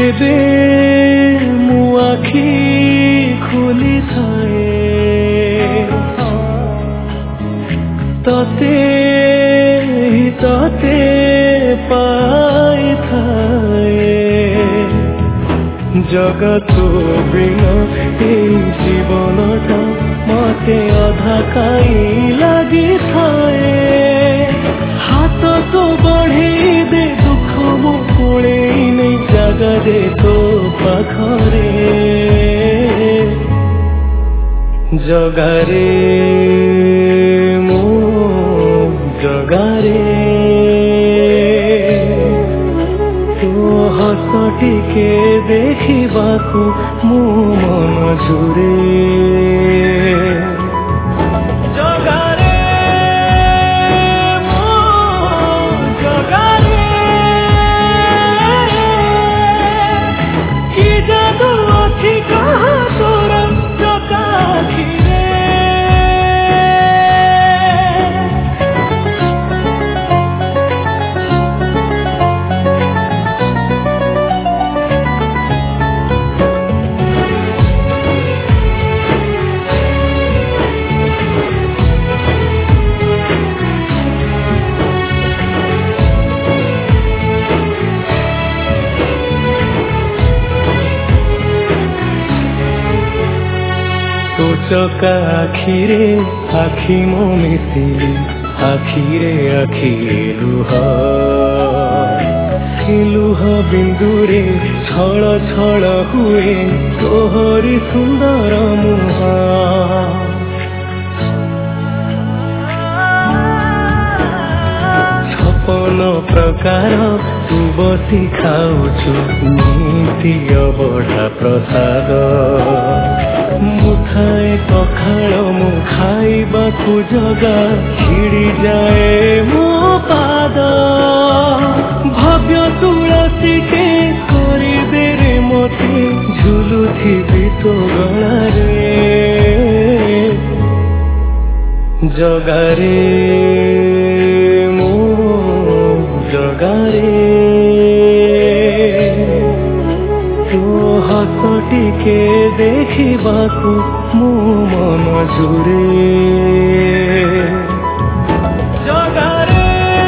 जेबे मु आखि खुली थाए तते ही तते पाई थाए जगत बिना जीवनटा मते अधा काई लगी थाए हाथ तो बढ़े दे दुख मो कोले नहीं जगा दे तो पाखरे जगारे मो जगारे तो हस टिके देखिबाकू मो मन झुरे चका आखिरे आखि मो मिसिली आखिरे आखि लुह बिंदुरे छल छल हुए तोहरी सुंदर मुह छपन प्रकार तू बसी खाऊछु नीति बड़ा प्रसाद मुठाए पखाल मु खाइबाकू जगा छिड़ी जाए मो पाद भव्य तुलसी के करिबे रे मते झुलुथिबि तो गलारे जगारे मो जगारे हस टिके देखिबाकू मो मन झुरे जगारे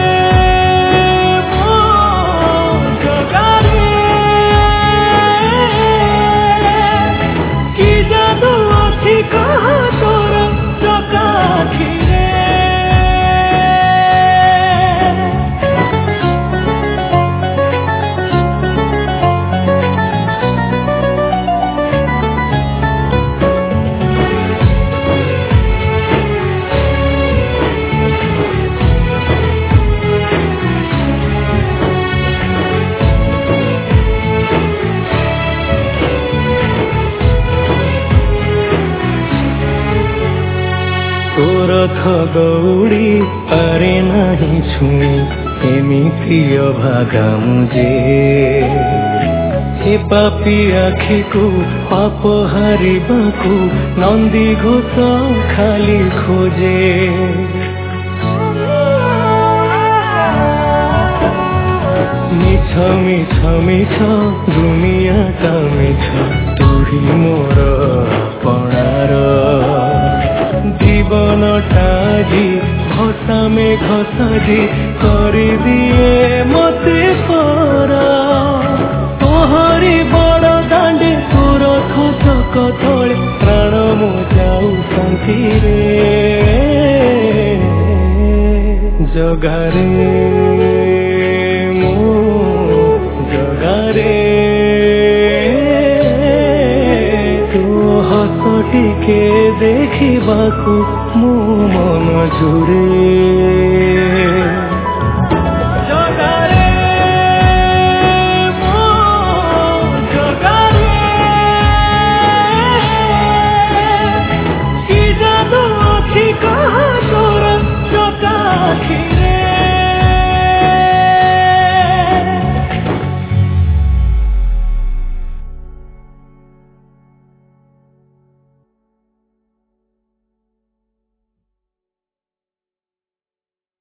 मो जगारे कि जादू अछि कहा तोर चका आखिरे रथ दौड़ी पारे नहीं छुई एमिति अभागा मुझे ए पापी आखि को अपहारिबाकू नंदी घोष खाली खोजे मिछ मिछ मिछ दुनिया का मिछ तुही मोर पणार जीवन टाजी घसा में घसाजी कर दिए मते परा तोहरी बड़ दांडे तोर खसक तले प्राण मो जाऊ शांति रे जगारे मो जगारे टिके देखिबाकू मो मन झुरे।